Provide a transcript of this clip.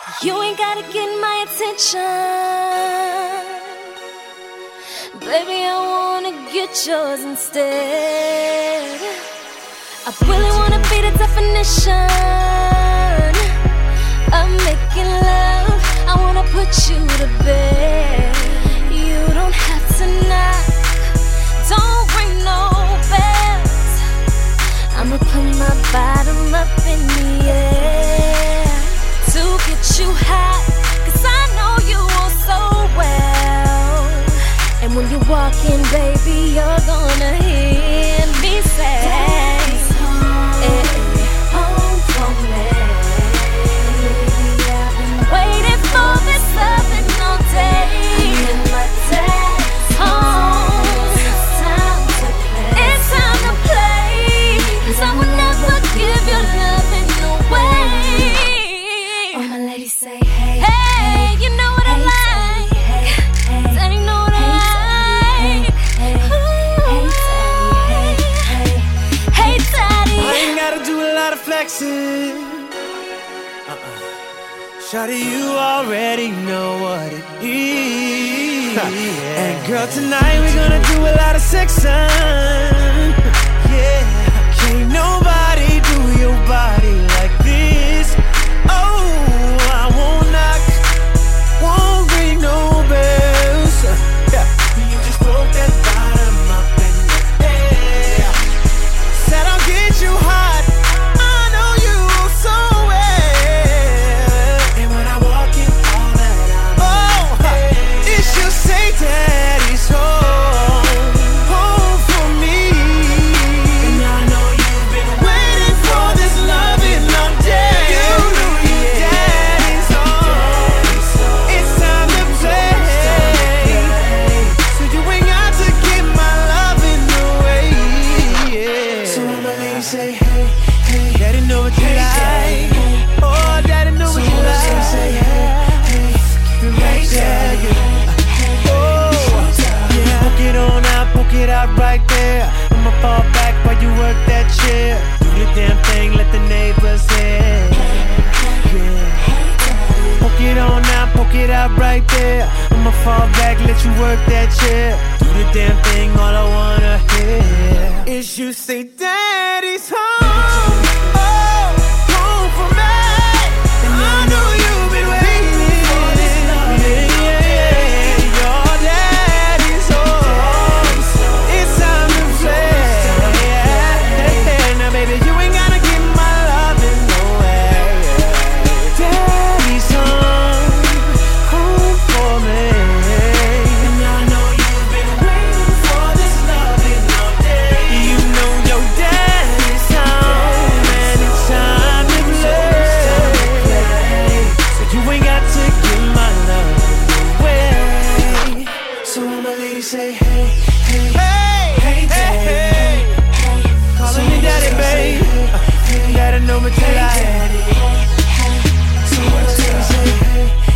You ain't gotta get my attention, baby, I wanna get yours instead. I really wanna be the definition of making love. I wanna put you to bed. You don't have to knock, don't ring no bells. I'ma put my bottom up in the air to get you hot, 'cause I know you all so well. And when you walk in, baby, you're gonna hear me say, Daddy's home, home for me. Baby, I've been waiting for this loving all day. I know my dad's home. It's time to play. It's time to play, 'cause I will never give your loving away. All my ladies say, hey, hey, you know what I like. Daddy know what I like. Hey, daddy. I ain't gotta do a lot of flexing. Shawty, you already know what it is. And girl, tonight we're gonna do a lot of sexing. Yeah, can't nobody do your body like this. Oh, I won't knock, won't ring no bells. Yeah, you just broke that bottom up in the air. Said I'll get you hot, I know you so well. And when I walk in, all that it should say Daddy's home, home for me. And I know you've been waiting for this loving all day. You know your daddy's home, it's time to play. So you ain't got to give my loving away. Yeah. So I'ma let you say, hey, hey, Daddy know what you like. Oh, Daddy know what you like. Say, hey, hey, keep it right there. Yeah. Oh, yeah. Poke it on out, poke it out right there. I'ma fall back while you work that chair. Do the damn thing, let the neighbors hear. Yeah. Poke it on out, poke it out right there. I'ma fall back, let you work that chair. Do the damn thing, all I wanna hear is you say Daddy's home, oh, home for me. And I know you've been waiting for this love. Yeah, yeah, your daddy's home, it's time to play. Yeah. Now baby, you ain't gotta give my loving away. Daddy's home, home for me. And I know you've been waiting for this loving all day. You know your daddy's home, and it's time to play. So you ain't got to give my love away. So all my ladies say, hey, hey, hey, hey, hey, hey. Calling me daddy, babe. Daddy know what you like. So all my ladies say, hey,